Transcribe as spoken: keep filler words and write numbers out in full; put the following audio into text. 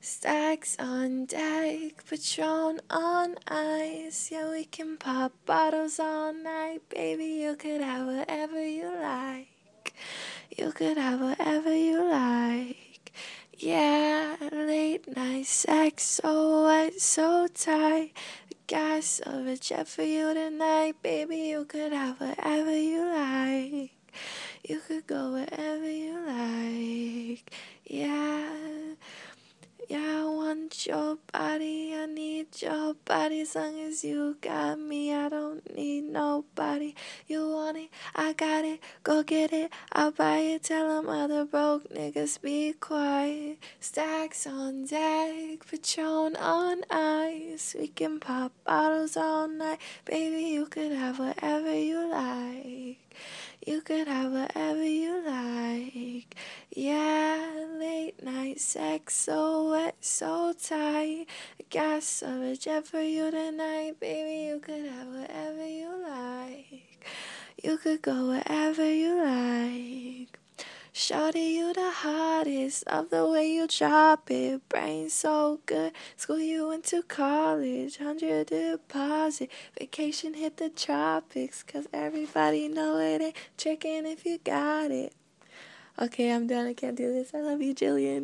Stacks on deck, Patron on ice. Yeah, we can pop bottles all night. Baby, you could have whatever you like. You could have whatever you like. Yeah, late night sex, so wet, so tight. The gas of a jet for you tonight. Baby, you could have whatever you like. You could go wherever you like. Yeah. Yeah, I want your body, I need your body. As long as you got me, I don't need nobody. You want it, I got it, go get it, I'll buy it. Tell them other broke niggas be quiet. Stacks on deck, Patron on ice. We can pop bottles all night. Baby, you could have whatever you like. You could have whatever you like. Yeah, late night sex, so wet, so tight. The gas of a jet for you tonight. Baby, you could have whatever you like. You could go wherever you like. Shawty, you the hottest. Love the way you drop it. Brain so good. School you into college. Hundred deposit. Vacation hit the tropics. Cause everybody know it ain't tricking if you got it. Okay, I'm done. I can't do this. I love you, Jillian.